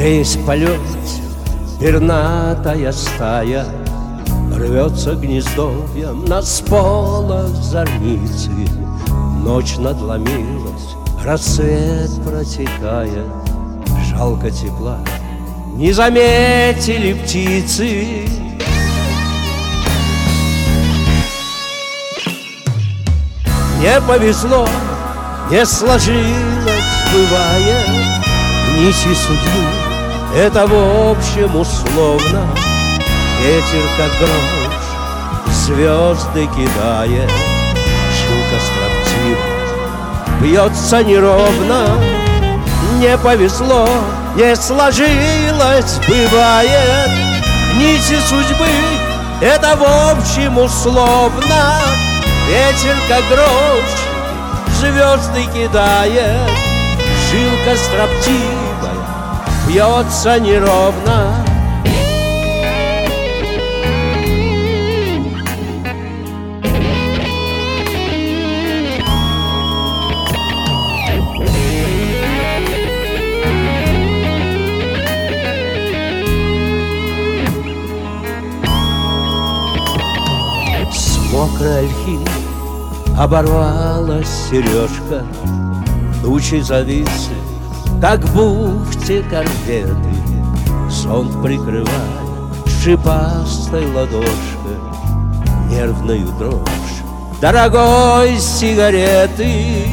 Весь полет пернатая стая рвется гнездовьем на сполох зорницы. Ночь надломилась, рассвет протекая, жалко тепла не заметили птицы. Не повезло, не сложилось, бывает, нити судьбы. Это в общем условно. Ветер, как грош, звезды кидает, жилка строптива бьется неровно. Не повезло, не сложилось, бывает, нити судьбы. Это в общем условно. Ветер, как грош, звезды кидает, жилка строптивая бьется неровно. С мокрой ольхи оборвалась сережка, тучи зависли, как в бухте корветы. Сон прикрывает шипастой ладошкой нервную дрожь дорогой сигареты.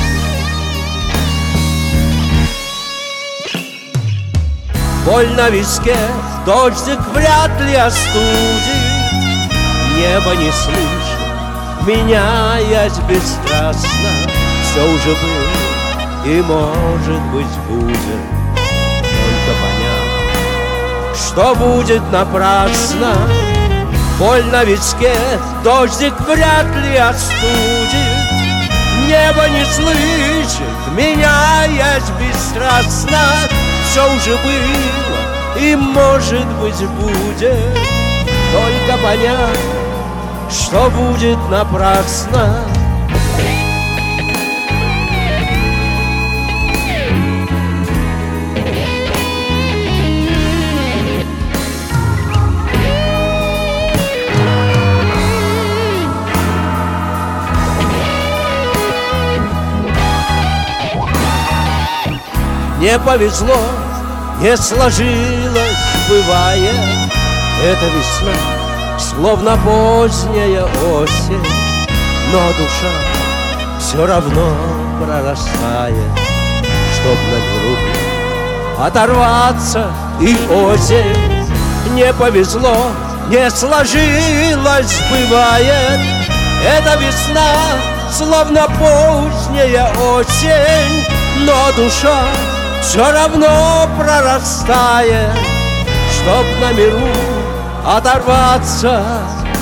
Боль на виске, дождик вряд ли остудит. Небо не слышит, меняясь бесстрастно. Все уже было и, может быть, будет. Только понятно, что будет напрасно. Боль на виске, дождик вряд ли остудит. Небо не слышит, меняясь бесстрастно. Все уже было и, может быть, будет. Только понятно, что будет напрасно. Не повезло, не сложилось, бывает. Эта весна словно поздняя осень, но душа все равно прорастает, чтоб на миру оторваться и осень. Не повезло, не сложилось, бывает. Эта весна словно поздняя осень, но душа все равно прорастает, чтоб на миру оторваться